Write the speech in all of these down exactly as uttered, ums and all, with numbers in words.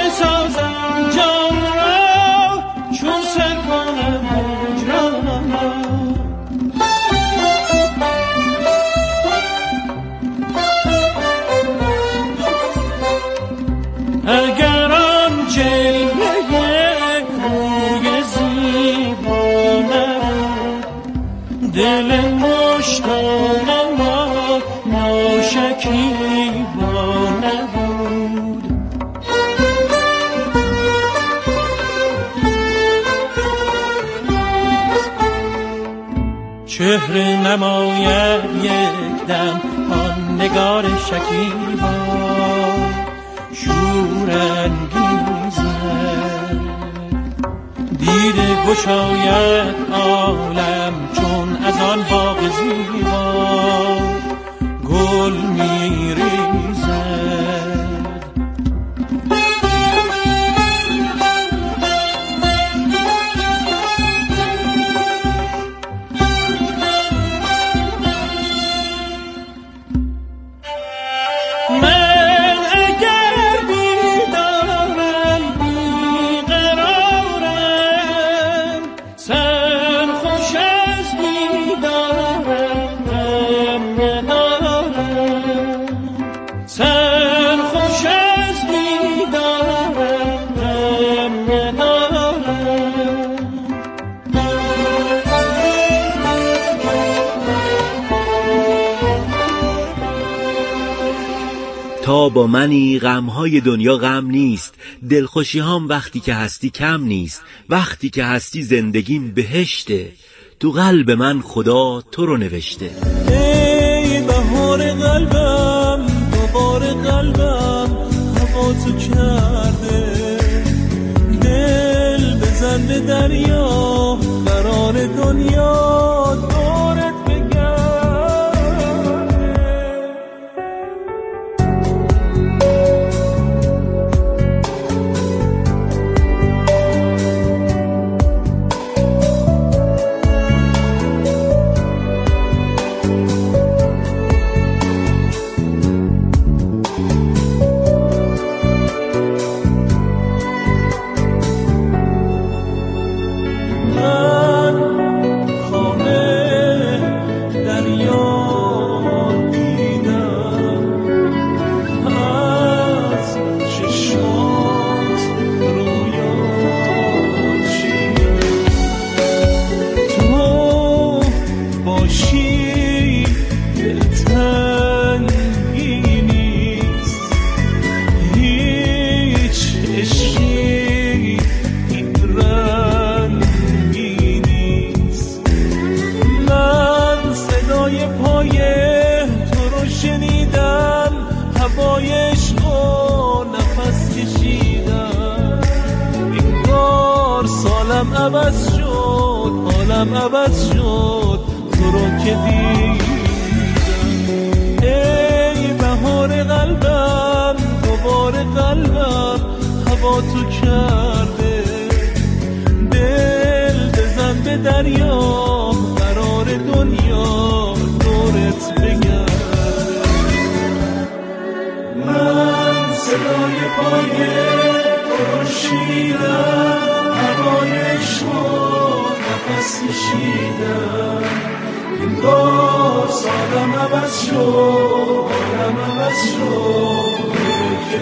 بسازم جان را چون سر کنم هجران را. اگر آن جلوه روی زیبا نبود، دل مشتاق ما ناشکیبا نبود. چهره نماید یک دم آن نگار شکیبا شور انگیزد، دیده گشاید عالم چون از آن باغ زیبا گل میریزد. تا با منی غمهای دنیا غم نیست، دلخوشی هم وقتی که هستی کم نیست. وقتی که هستی زندگیم بهشته، تو قلب من خدا تو رو نوشته. ای بهار قلبم دوبار قلبم هوا تو کرده، دل بزن به دریا قرار دنیا دورت عوض شد، عالم عوض شد تو رو که دیدم. ای بهار قلبم دوبار قلبم هوا تو کرده، دل بزن به دریا قرار دنیا دورت بگرده. من صدای پای تو رو شنیدم، هوای عشق نفس کشیدم. این بار سالم عوض شد، عالم عوض شد که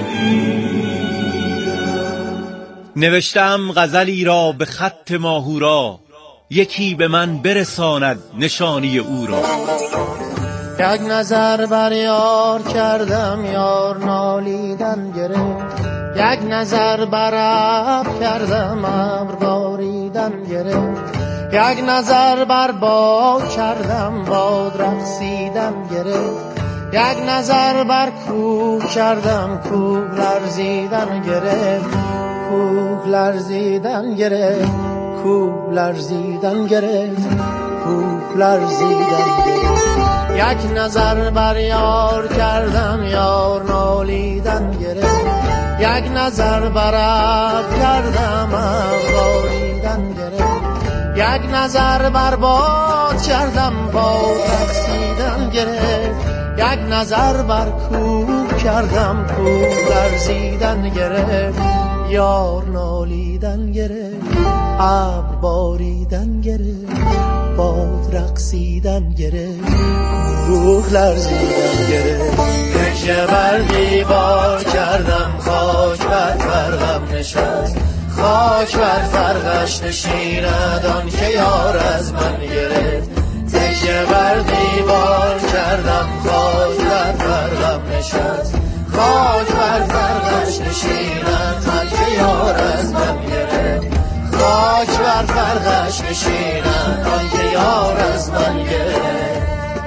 دیدم. نوشتم غزلی را به خط ماهورا، یکی به من برساند نشانی او را. یک نظر بر یار کردم یار نالیدن گرفت، یک نظر بر ابر کردم ابر باریدن گرفت، یک نظر بر باد کردم باد رقصیدن گرفت، یک نظر بر کوه کردم کوه لرزیدن گرفت، کوه لرزیدن گرفت، کوه لرزیدن گرفت، کوه لرزیدن گرفت. یک نظر بر یار کردم یار نالیدن گرفت، یک نظر بر ابر کردم ابر باریدن گرفت، یک نظر بر باد کردم باد رقصیدن گرفت، یک نظر بر کوه کردم، کوه لرزیدن گرفت، یار نالیدن گرفت، ابر باریدن گرفت، باد رقصیدن گرفت، روح لرزیدن گرفت. تکیه بر دیوار کردم، خاک بر فرقم نشست، خاک بر فرقش نشیند آن که یار از من گرفت. تکیه بر دیوار کردم، خاک بر فرقم نشست، خاک بر فرقش نشیند آن که یار از من گرفت. خاک بر فرقش نشیند آن که یار از من گرفت.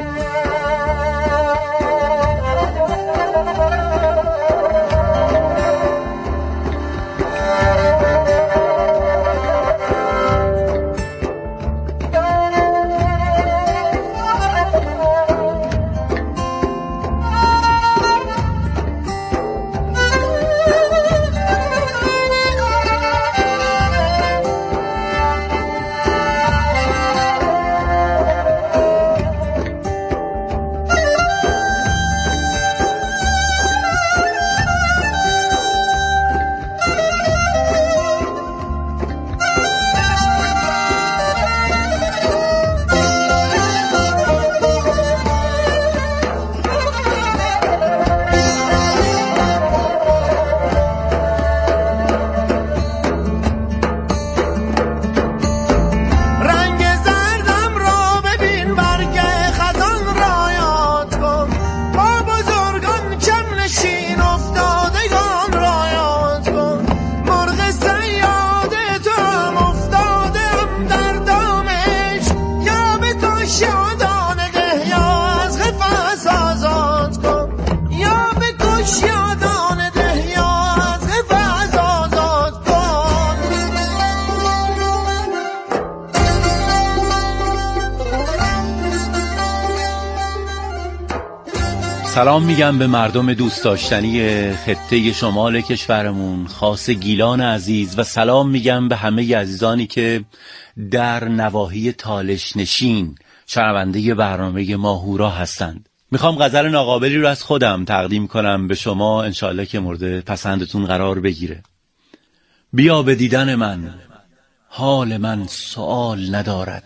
سلام میگم به مردم دوست داشتنی خطه شمال کشورمون، خاص گیلان عزیز، و سلام میگم به همه عزیزانی که در نواحی تالش نشین شنونده برنامه ماهورا هستند. میخوام غزل ناقابلی رو از خودم تقدیم کنم به شما، انشالله که مورد پسندتون قرار بگیره. بیا به دیدن من، حال من سؤال ندارد،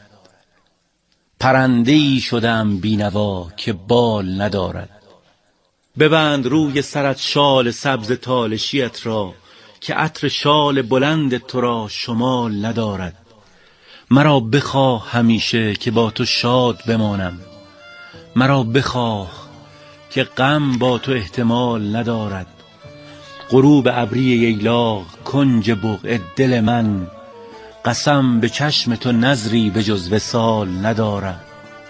پرنده‌ای شدم بینوا که بال ندارد. ببند روی سرت شال سبز تالشیت را، که عطر شال بلند تو را شمال ندارد. مرا بخواه همیشه که با تو شاد بمانم، مرا بخواه که غم با تو احتمال ندارد. غروب ابری ییلاق کنج بقعه دل من، قسم به چشم تو نظری به جز وصال ندارم.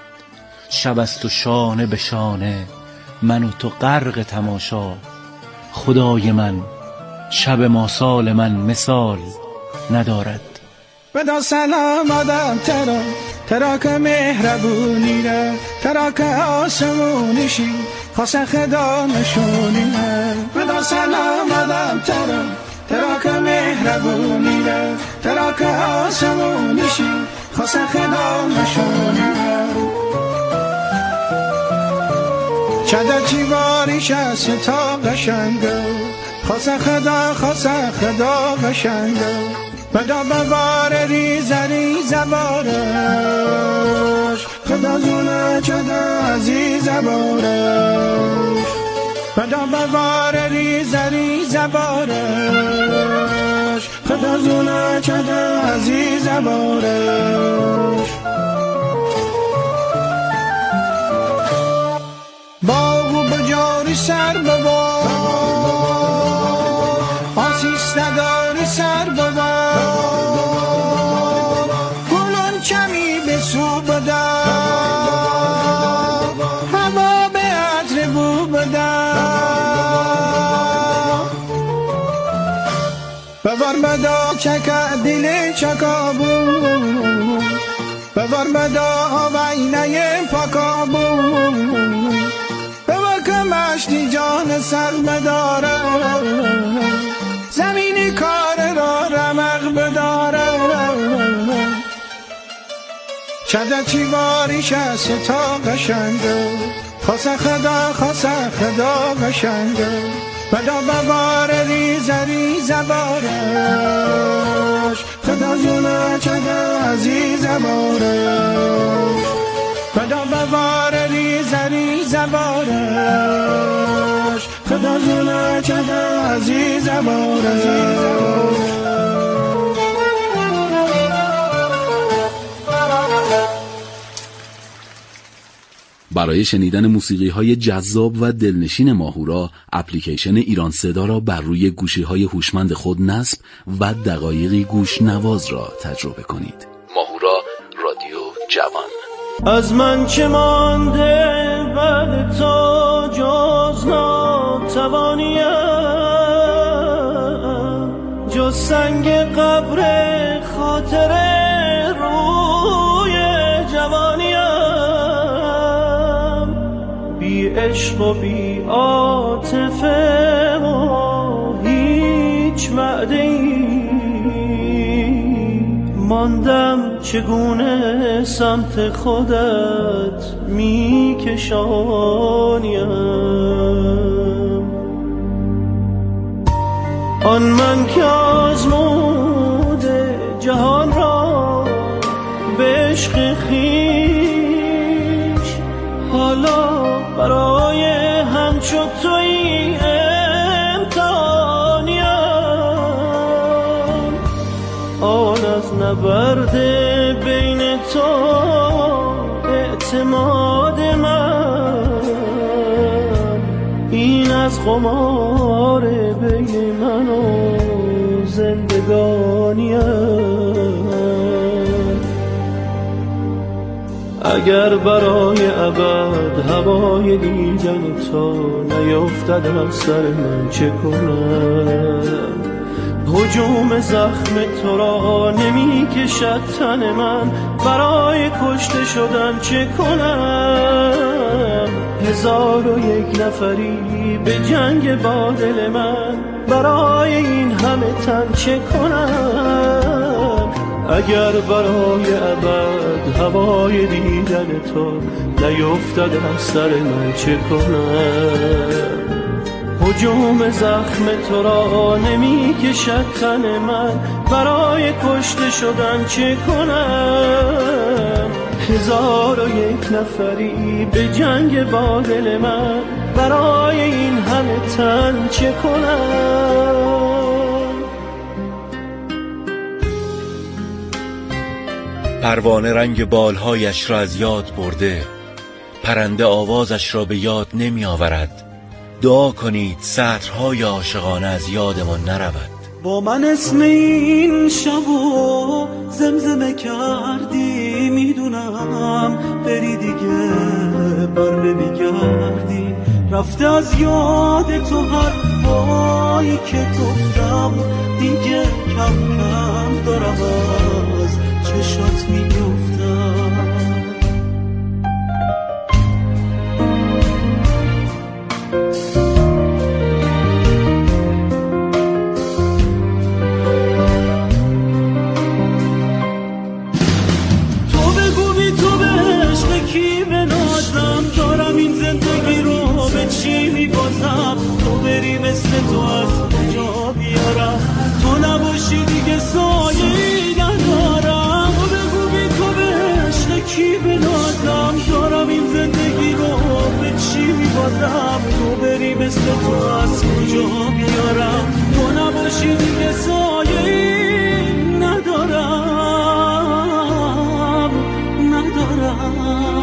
شب است و شانه به شانه من و تو غرق تماشا، خدای من شب ما سال من مثال ندارد. بدا سلام آدم ترا ترا که مهربونی را، ترا که آسمونیشی خواست خدا نشونی را. بدا سلام آدم ترا ترا که مهربونی را، ترا که آسمونیشی خواست خدا نشونی را. چدا چی باریش است تا قشنگه، خواست خدا خواست خدا قشنگه. بدا بوار ریز ریز بارش، خدا زونه چدا عزیز بارش. بدا بوار ریز ریز بارش، خدا زونه چدا عزیز بارش. باغو بجاری سر ببار، آسیس نداری سر ببار. گلون کمی به سو بدار، هوا به عطر بو بدار. ببار بدا چکا دل چکا بود، ببار بدا آوینه پاکا بود. مشتی جان سر بداره، زمینی کار را رمق بداره. چده چی باریش است تا قشنگه، خاصه خدا خاصه خدا قشنگه بدا ببار ریز ریز بارش خدا جونه چده عزیز بارش خدا ببار ریز ریز بارش خدا جونه چده عزیز بارش. برای شنیدن موسیقی‌های جذاب و دلنشین ماهورا، اپلیکیشن ایران صدا را بر روی گوشی‌های هوشمند خود نصب و دقایقی گوش نواز را تجربه کنید. ماهورا، رادیو جوان. از من چه مانده بعد تو جز ناتوانیم، جز سنگ قبر خاطر روی جوانیم، بی عشق و بی عاطفه و هیچ وعده‌ای ماندم، چگونه سمت خودت میکشانیم. آن من که آزموده جهان را به عشق خویش، حالا برای همچو تویی امتحانیم. آن از نبرد بین تو اعتماد من، این از قمار بین من و زندگانیم. اگر برای ابد هوای دیدن تو نیفتد از سر من چه کنم؟ هجوم زخم تو را نمی کشد تن من، برای کشته شدن چه کنم؟ هزار و یک نفری به جنگ با دل من، برای این همه تن چه کنم؟ اگر برای ابد هوای دیدن تو نیفتد از سر من چه کنم؟ هجوم زخم تو را نمی کشد تن من، برای کشته شدن چه کنم؟ هزار و یک نفری به جنگ با دل من، برای این همه تن چه کنم؟ پروانه رنگ بالهایش را از یاد برده، پرنده آوازش را به یاد نمی آورد. دعا کنید سطرهای عاشقانه از یادمان نرود. با من اسم این شبو زمزمه کردی، میدونم بری دیگه بر نمیگردی. رفته از یاد تو حرفایی که گفتم، دیگه کم کم دارم از چشات میگفتم. تو بری مثل تو از کجا بیارم؟ تو نباشی دیگه سایه‌ای ندارم. تو بگو بی تو به عشق کی بنازم؟ دارم این زندگی رو به چی میبازم؟ تو بری مثل تو از کجا بیارم؟ تو نباشی دیگه سایه‌ای ندارم ندارم.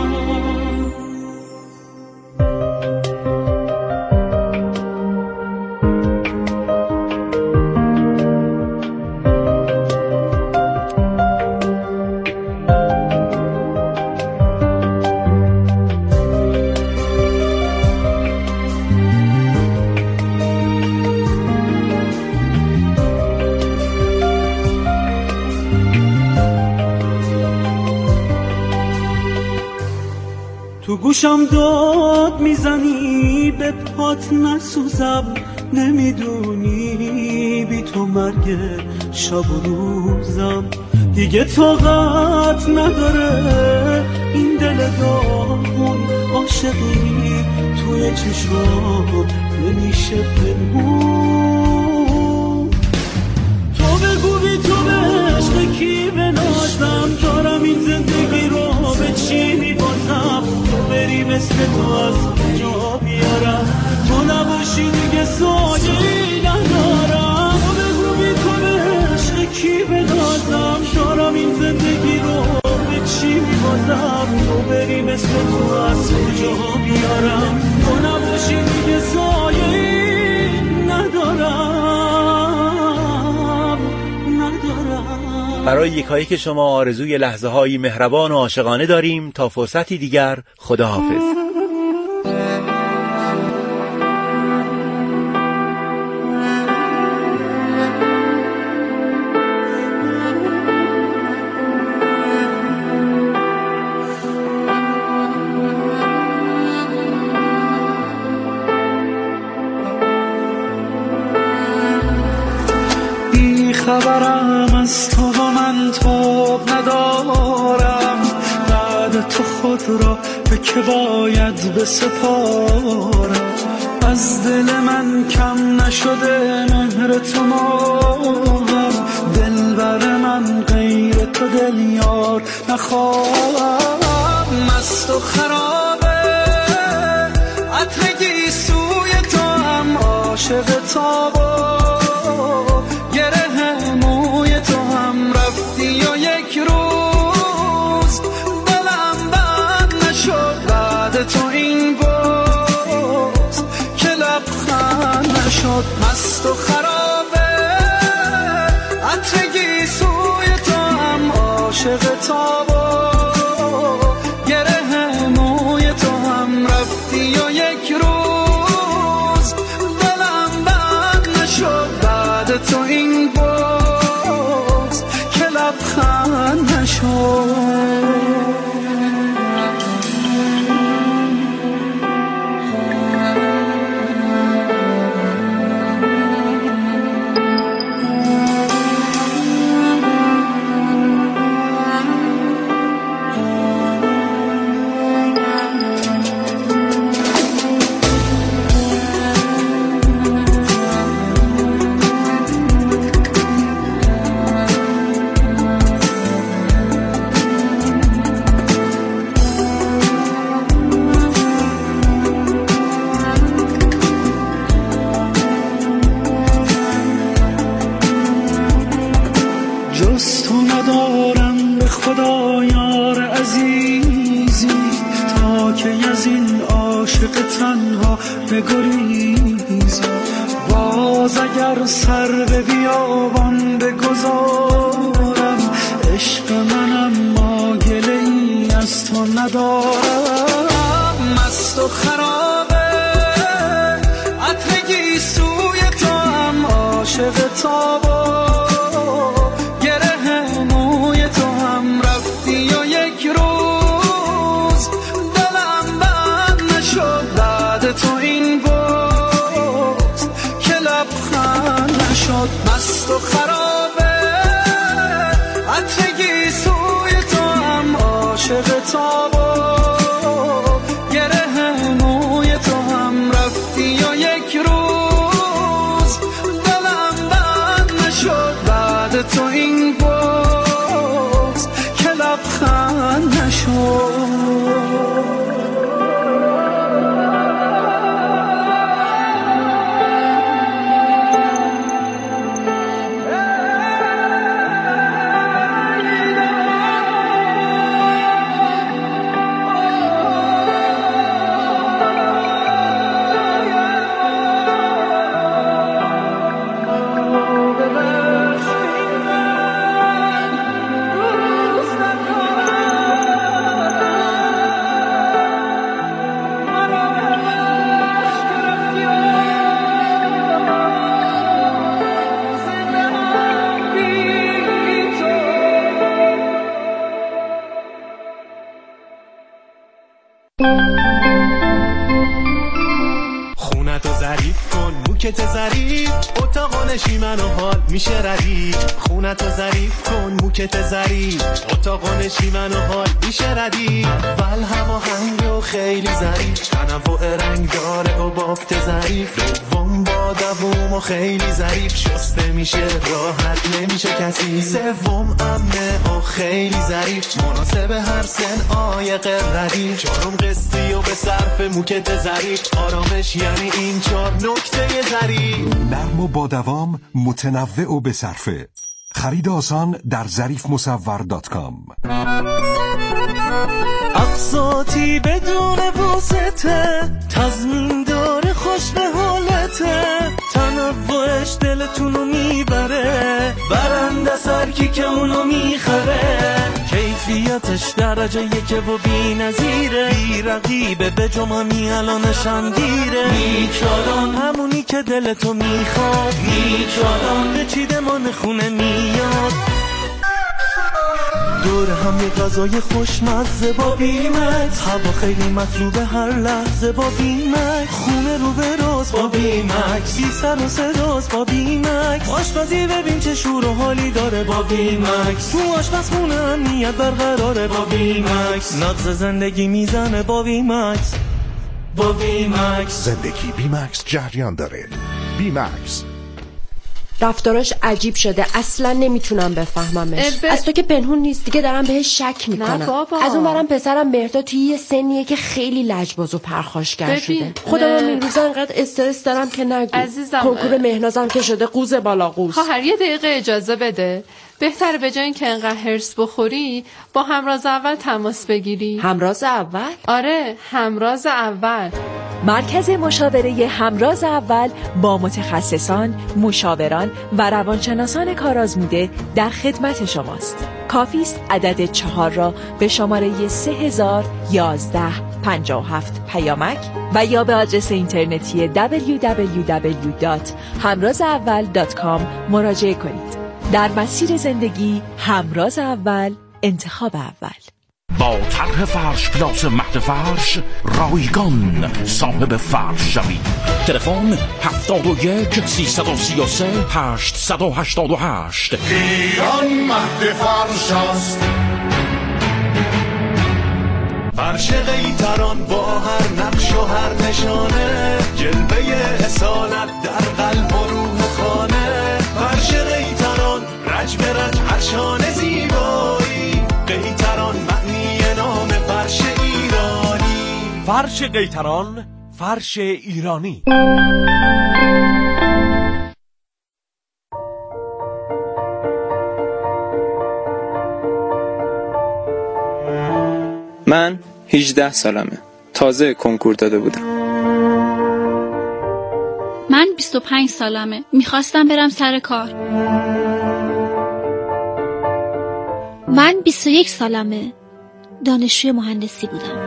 تو گوشم داد میزنی به پات نسوزم، نمیدونی بی تو مرگ شب و روزم. دیگه طاقت نداره این دل داغون عاشقی توی چشمام نمیشه پنهون. تو بگو بی تو به عشق کی بنازم، دارم این زندگی رو به چی میبازم. تو بری مثل تو از جا بیارم، تو نباشی دیگه سایه‌ای ندارم. تو بگو بی تو به عشق کی بنازم، دارم این زندگی رو به چی میبازم. تو بری مثل تو از جا بیارم، تو نباشی دیگه سایه‌ای ندارم ندارم. برای یکایی که شما آرزوی لحظه هایی مهربان و عاشقانه داریم. تا فرصتی دیگر، خداحافظ. خبرم از تو و من تاب ندارم، بعد تو خود را به که باید بسپارم. از دل من کم نشده مهر تو ماهم، دلبر من غیر تو دل یار نخواهم. مست و خرابه عطر گیسوی تو هم عاشق تابا، مست و خرابه عطر گیسوی تو هم عاشق تابا، گره موی تو هم رفتی و یک روز دلم بند نشد بعد تو این باز که لبخند نشد. تنها بگریز باز اگر سر به بیابان بگذارم، عشق منم ما گله ای از تو ندارم. مست و خرابه عطر گیسوی تو هم عاشق تابا، گره موی تو هم رفتی و یک روز دلم بند نشد بعد تو این باز که لبخند نشد. مست و خرابه عطر گیسوی تو هم عاشق تابا، گره موی تو هم رفتی و یک روز دلم بند نشد بعد تو این باز که لبخند نشد. خونتو ظریف کن، موکت ظریف اتاق نشیمن و حال میشه ردیف خونتو ظریف کن موکت ظریف اتاق نشیمن و حال میشه ردیف ول هوا هنگ و خیلی ظریف تنوع رنگ داره و بافت ظریف دوم با دوم و خیلی ظریف شسته میشه راحت نمیشه کسی سوم امنه و خیلی ظریف مناسب هر سن آیق ردیف چهارم قسطی و به صرف موکت ظریف آرامش یعنی این چهار نکته ظریف نرم و با دوام متنوع و به صرفه خرید آسان در ظریف مصور دات کام. اقساطی بدون واسطه تضمین داره خوش به حالته تنوعش دلتونو میبره برنده سرکی که اونو میخره کیفیتش درجه یکه و بی نظیره بی رقیبه به جمعی الانشم گیره میچاران همونی که دلتو میخواد میچاران به چیده من خونه میاد دور هم یه غذای خوشمزه با بیمکس هوا خیلی مطلوبه هر لحظه با بیمکس خونه رو به راست با بیمکس بی سر و صداست با بیمکس آشپزی ببین چه شور و حالی داره با بیمکس تو آشپزخونه امنیت برقراره با بیمکس نبض زندگی میزنه با بیمکس با بیمکس زندگی بیمکس جریان داره. بیمکس رفتاراش عجیب شده اصلا نمیتونم بفهممش البه... از تو که پنهون نیست دیگه دارم بهش شک میکنم. نه بابا. از اون برم پسرم مهرداد توی یه سنیه که خیلی لجباز و پرخاشگر شده خودم هم این روزا انقدر استرس دارم که نگو عزیزم کنکور مهنازم که شده قوز بالا قوز. خواهر یه دقیقه اجازه بده بهتره به جای اینکه انقدر هرس بخوری با همراز اول تماس بگیری. همراز اول؟ آره همراز اول مرکز مشاوره همراز اول با متخصصان، مشاوران و روانشناسان کارآزموده در خدمت شماست. کافی است عدد چهار را به شماره سه هزار یازده پنجاه و هفت پیامک و یا به آدرس اینترنتی دبلیو دبلیو دبلیو دات همراز اول دات کام مراجعه کنید. در مسیر زندگی همراز اول، انتخاب اول. با طرح فرش پلاس مهد فرش رایگان صاحب فرش شوید. تلفن هفتاد و یک سیصد و سی و سه هشتصد و هشتاد و هشت. ایران مهد فرش است. فرش قیطران با هر نقش و هر نشانه جلوه اصالت در قلب و روح خانه فرش قیطران رج به رج عرشان زیبایی قیطران معنی نام فرش ایرانی فرش قیطران فرش ایرانی. من هجده سالمه تازه کنکور داده بودم. من بیست و پنج سالمه میخواستم برم سر کار. من بیست و یک سالمه دانشجوی مهندسی بودم.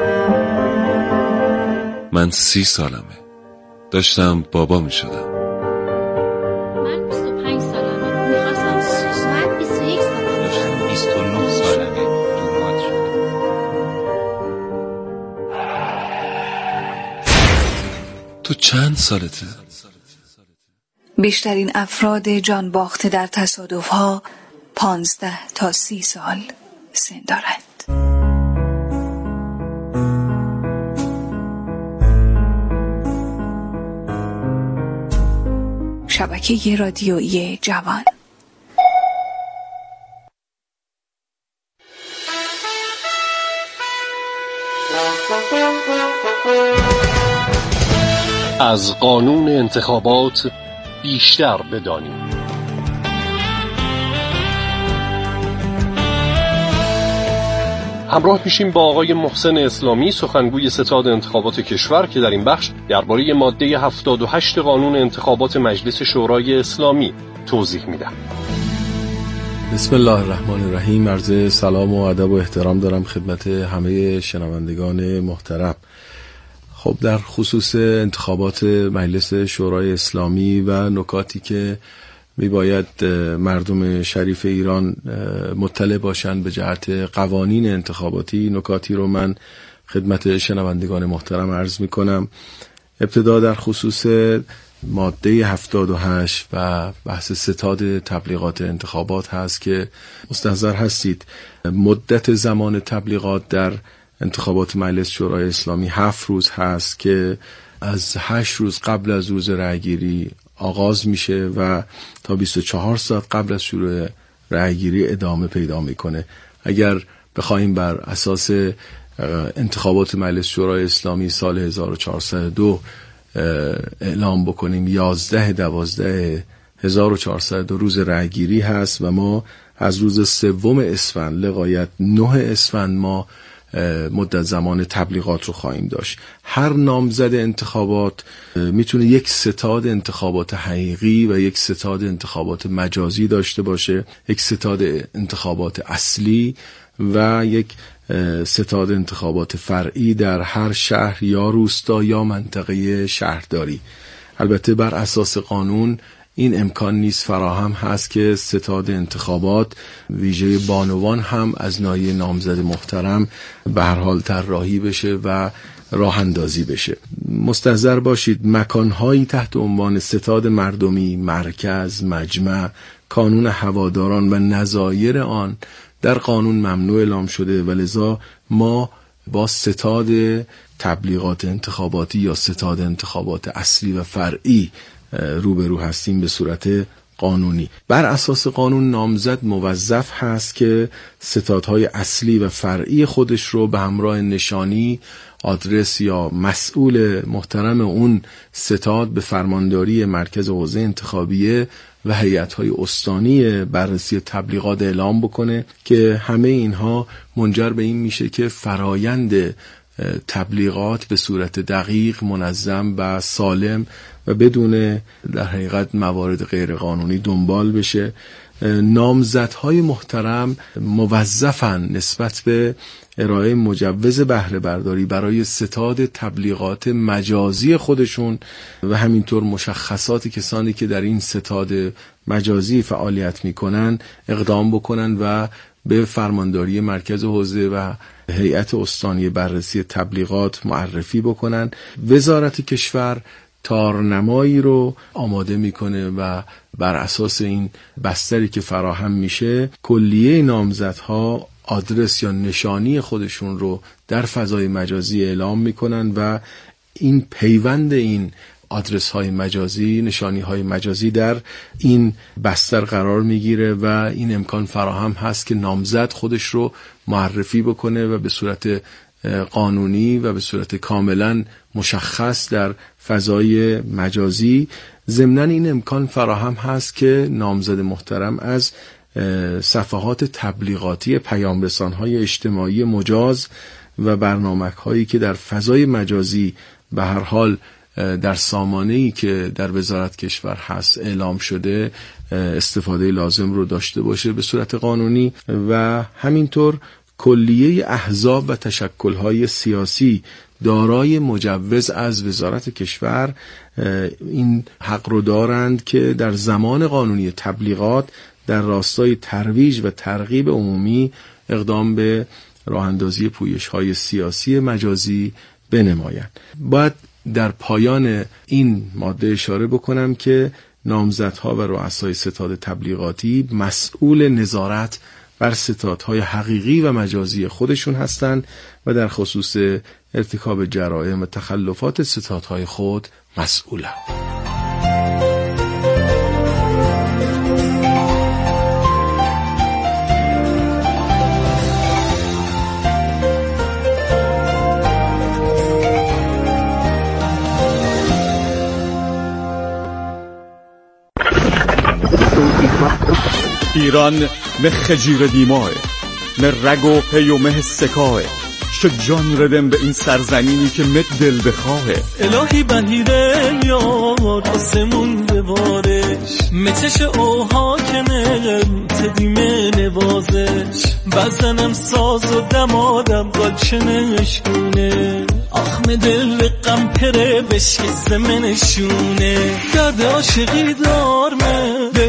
من سی سالمه داشتم بابا میشدم. من بیست و پنج سالمه میخواستم من بیست و یک سالمه داشتم بیست و نه سالمه دومات شدم. تو چند سالته؟ بیشترین افراد جان باخته در تصادف‌ها پانزده تا سی سال سن دارند. شبکه رادیویی جوان. از قانون انتخابات بیشتر بدانیم. همراه میشیم با آقای محسن اسلامی، سخنگوی ستاد انتخابات کشور، که در این بخش درباره ماده هفتاد و هشت قانون انتخابات مجلس شورای اسلامی توضیح میده. بسم الله الرحمن الرحیم. عرض سلام و ادب و احترام دارم خدمت همه شنوندگان محترم. خب در خصوص انتخابات مجلس شورای اسلامی و نکاتی که میباید مردم شریف ایران مطلع باشند به جهت قوانین انتخاباتی، نکاتی رو من خدمت شنوندگان محترم عرض میکنم. ابتدا در خصوص ماده هفتاد و هشت و بحث ستاد تبلیغات انتخابات هست که مستحضر هستید مدت زمان تبلیغات در انتخابات مجلس شورای اسلامی هفت روز هست که از هشت روز قبل از روز رأیگیری آغاز میشه و تا بیست و چهار ساعت قبل از شروع رأیگیری ادامه پیدا میکنه. اگر بخوایم بر اساس انتخابات مجلس شورای اسلامی سال هزار و چهارصد و دو اعلام بکنیم یازده دوازده هزار و چهارصد و دو روز رأیگیری هست و ما از روز سوم اسفند لغایت نه اسفند ما مدت زمان تبلیغات رو خواهیم داشت. هر نامزد انتخابات میتونه یک ستاد انتخابات حقیقی و یک ستاد انتخابات مجازی داشته باشه، یک ستاد انتخابات اصلی و یک ستاد انتخابات فرعی در هر شهر یا روستا یا منطقه شهرداری. البته بر اساس قانون این امکان نیست، فراهم هست که ستاد انتخابات ویژه بانوان هم از ناحیه نامزد محترم به هر حال طراحی بشه و راه اندازی بشه. مستحضر باشید مکانهایی تحت عنوان ستاد مردمی، مرکز، مجمع، کانون هواداران و نظایر آن در قانون ممنوع اعلام شده و لذا ما با ستاد تبلیغات انتخاباتی یا ستاد انتخابات اصلی و فرعی روبرو هستیم به صورت قانونی. بر اساس قانون نامزد موظف هست که ستادهای اصلی و فرعی خودش رو به همراه نشانی، آدرس یا مسئول محترم اون ستاد به فرمانداری مرکز حوزه انتخابیه و هیئت‌های استانی بررسی تبلیغات اعلام بکنه که همه اینها منجر به این میشه که فرایند تبلیغات به صورت دقیق، منظم و سالم و بدون در حقیقت موارد غیر قانونی دنبال بشه. نامزدهای محترم موظفن نسبت به ارائه مجوز بهره برداری برای ستاد تبلیغات مجازی خودشون و همینطور مشخصات کسانی که در این ستاد مجازی فعالیت میکنن اقدام بکنن و به فرمانداری مرکز حوزه و هیئت استانی بررسی تبلیغات معرفی بکنن. وزارت کشور تارنمایی رو آماده میکنه و بر اساس این بستری که فراهم میشه کلیه نامزدها آدرس یا نشانی خودشون رو در فضای مجازی اعلام میکنن و این پیوند این آدرس های مجازی، نشانی های مجازی در این بستر قرار میگیره و این امکان فراهم هست که نامزد خودش رو معرفی بکنه و به صورت قانونی و به صورت کاملا مشخص در فضای مجازی. ضمناً این امکان فراهم هست که نامزد محترم از صفحات تبلیغاتی پیامرسان‌های اجتماعی مجاز و برنامه‌هایی که در فضای مجازی به هر حال در سامانه‌ای که در وزارت کشور هست اعلام شده استفاده لازم رو داشته باشه به صورت قانونی و همینطور کلیه احزاب و تشکل‌های سیاسی دارای مجوز از وزارت کشور این حق رو دارند که در زمان قانونی تبلیغات در راستای ترویج و ترغیب عمومی اقدام به راه اندازی پویش‌های سیاسی مجازی بنمایند. باید در پایان این ماده اشاره بکنم که نامزدها و رؤسای ستاد تبلیغاتی مسئول نظارت بر ستادهای حقیقی و مجازی خودشون هستند و در خصوص ارتکاب جرائم و تخلفات ستادهای خود مسئولند. ایران مخ جیر دیماه مه رگ و پی و مه سکاه چه جان ردم به این سرزمینی که مت دل بخواهه الهی بهیره یار آسمون ببارش متش او حاکمه تدیمه نوازش بزنم ساز و دمادم قلچنش گونه آخم دل غم پره بشکست منشونه درد عاشقی دارمه